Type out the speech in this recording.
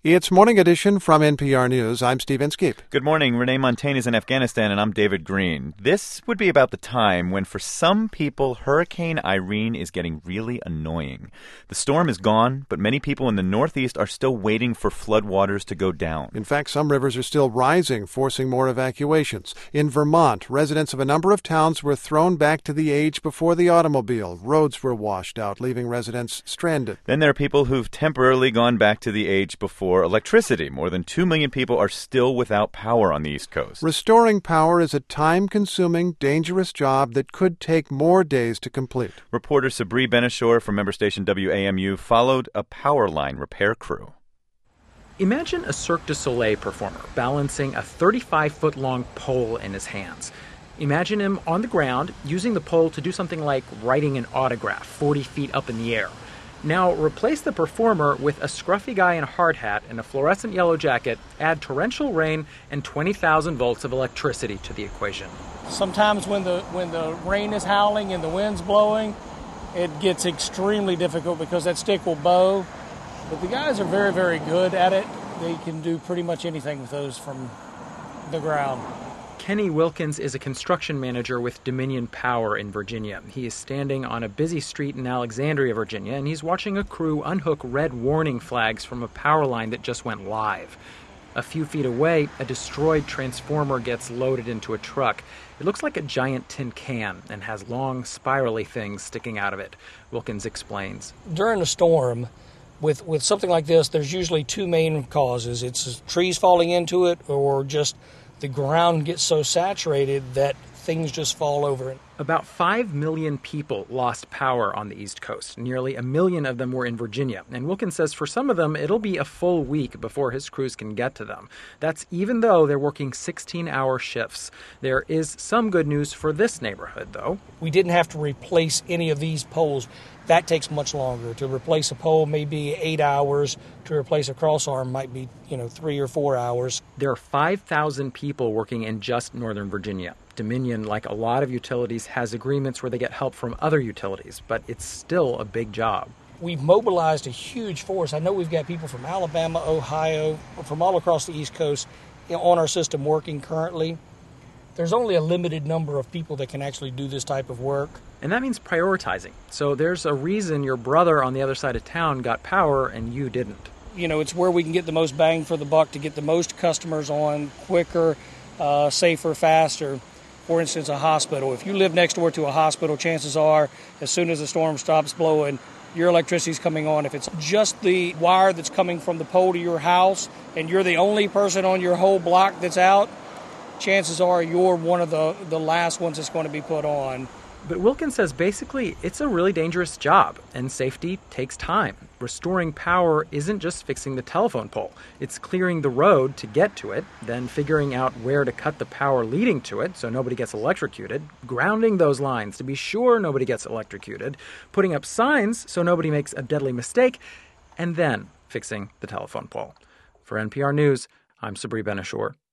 It's Morning Edition from NPR News. I'm Steve Inskeep. Good morning. Renee Montagne is in Afghanistan, and I'm David Green. This would be about the time when, for some people, Hurricane Irene is getting really annoying. The storm is gone, but many people in the Northeast are still waiting for floodwaters to go down. In fact, some rivers are still rising, forcing more evacuations. In Vermont, residents of a number of towns were thrown back to the age before the automobile. Roads were washed out, leaving residents stranded. Then there are people who've temporarily gone back to the age before electricity. More than 2 million people are still without power on the East Coast. Restoring power is a time-consuming, dangerous job that could take more days to complete. Reporter Sabri Ben-Achour from member station WAMU followed a power line repair crew. Imagine a Cirque du Soleil performer balancing a 35-foot-long pole in his hands. Imagine him on the ground using the pole to do something like writing an autograph 40 feet up in the air. Now, replace the performer with a scruffy guy in a hard hat and a fluorescent yellow jacket, add torrential rain and 20,000 volts of electricity to the equation. Sometimes when the rain is howling and the wind's blowing, it gets extremely difficult because that stick will bow. But the guys are very, very good at it. They can do pretty much anything with those from the ground. Kenny Wilkins is a construction manager with Dominion Power in Virginia. He is standing on a busy street in Alexandria, Virginia, and he's watching a crew unhook red warning flags from a power line that just went live. A few feet away, a destroyed transformer gets loaded into a truck. It looks like a giant tin can and has long, spirally things sticking out of it. Wilkins explains. During a storm, with something like this, there's usually two main causes. It's trees falling into it or just the ground gets so saturated that things just fall over it. About 5 million people lost power on the East Coast. Nearly 1 million of them were in Virginia. And Wilkins says for some of them, it'll be a full week before his crews can get to them. That's even though they're working 16-hour shifts. There is some good news for this neighborhood, though. We didn't have to replace any of these poles. That takes much longer. To replace a pole may be 8 hours. To replace a crossarm might be, 3 or 4 hours. There are 5,000 people working in just Northern Virginia. Dominion, like a lot of utilities, has agreements where they get help from other utilities, but it's still a big job. We've mobilized a huge force. I know we've got people from Alabama, Ohio, from all across the East Coast on our system working currently. There's only a limited number of people that can actually do this type of work. And that means prioritizing. So there's a reason your brother on the other side of town got power and you didn't. It's where we can get the most bang for the buck to get the most customers on quicker, safer, faster. For instance, a hospital. If you live next door to a hospital, chances are, as soon as the storm stops blowing, your electricity's coming on. If it's just the wire that's coming from the pole to your house and you're the only person on your whole block that's out, chances are you're one of the last ones that's going to be put on. But Wilkins says basically it's a really dangerous job, and safety takes time. Restoring power isn't just fixing the telephone pole. It's clearing the road to get to it, then figuring out where to cut the power leading to it so nobody gets electrocuted, grounding those lines to be sure nobody gets electrocuted, putting up signs so nobody makes a deadly mistake, and then fixing the telephone pole. For NPR News, I'm Sabri Ben-Achour.